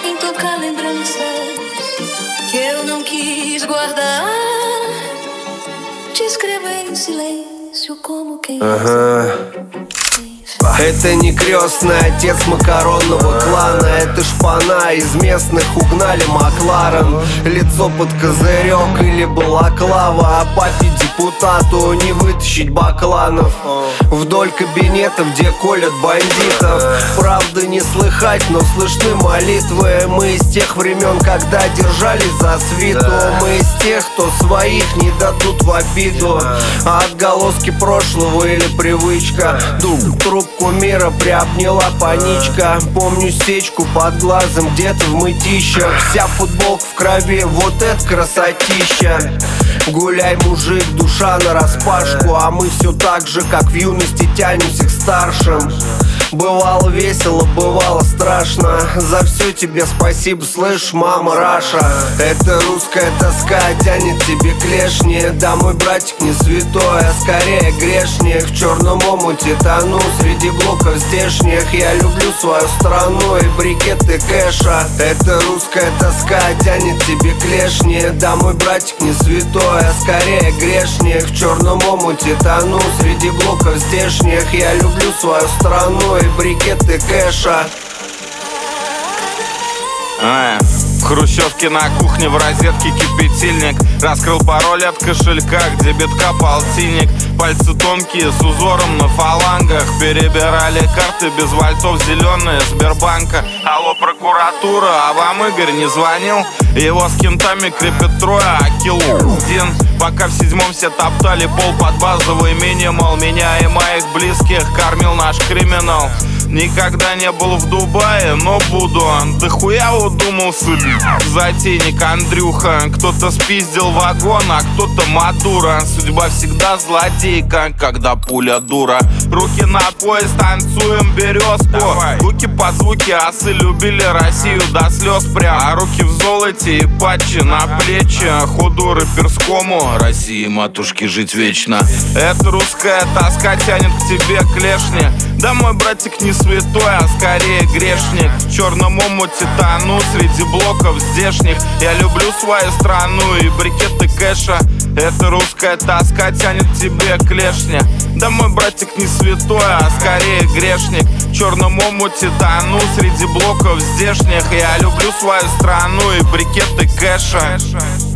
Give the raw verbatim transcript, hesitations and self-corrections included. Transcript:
sem tocar lembranças que eu não quis guardar. Te escrevo em silêncio como quem ага. Это не крестный отец макаронного клана, это шпана из местных, угнали Макларен. Лицо под козырек или балаклава, а папе депутату не вытащить бакланов. Вдоль кабинетов, где колят бандитов, правда не слыхать, но слышны молитвы. Мы из тех времен, когда держались за свиту. Мы из тех, кто своих не дадут в обиду. А отголоски прошлого или привычка, дум, трубку мира приобняла паничка. Помню сечку под глазом где-то в мытищах. Вся футболка в крови, вот это красотища. Гуляй, мужик, душа нараспашку. А мы все так же, как в юности, тянемся к старшим. Бывало весело, бывало страшно. За все тебе спасибо, слышь, мама Раша. Это русская тоска тянет тебе клешни. Да, мой братик не святой, а скорее грешник. В черном омуте тону среди блоков здешних. Я люблю свою страну и брикеты кэша. Это русская тоска тянет тебе клешни. Да, мой братик не святой, а скорее грешник. В черном омуте тону среди блоков здешних. Я люблю свою страну и брикеты кэша. А, в хрущевке на кухне в розетке кипятильник. Раскрыл пароль от кошелька, где битка полтинник. Пальцы тонкие с узором на фалангах. Перебирали карты без вальтов, зеленые Сбербанка. Алло, прокуратура, а вам Игорь не звонил? Его с кентами крепят трое, а килл один. Пока в седьмом все топтали пол под базовый минимал. Меня и моих близких кормил наш криминал. Никогда не был в Дубае, но буду. Да хуя удумался затейник Андрюха. Кто-то спиздил вагон, а кто-то Мадура. Судьба всегда злодейка, когда пуля дура. Руки на пояс, танцуем березку. Давай. Руки под звуки осы любили Россию до слез прям. А руки в золоте и патчи на плечи. Ходу рэперскому России, матушки, жить вечно. Это русская тоска тянет к тебе клешни. Да, мой братик не святой, а скорее грешник. В черном омуте тону среди блоков здешних. Я люблю свою страну и брикеты кэша. Это русская тоска тянет к тебе клешня. Да, мой братик не святой, а скорее грешник. В черном омуте тону среди блоков здешних. Я люблю свою страну и брикеты кэша.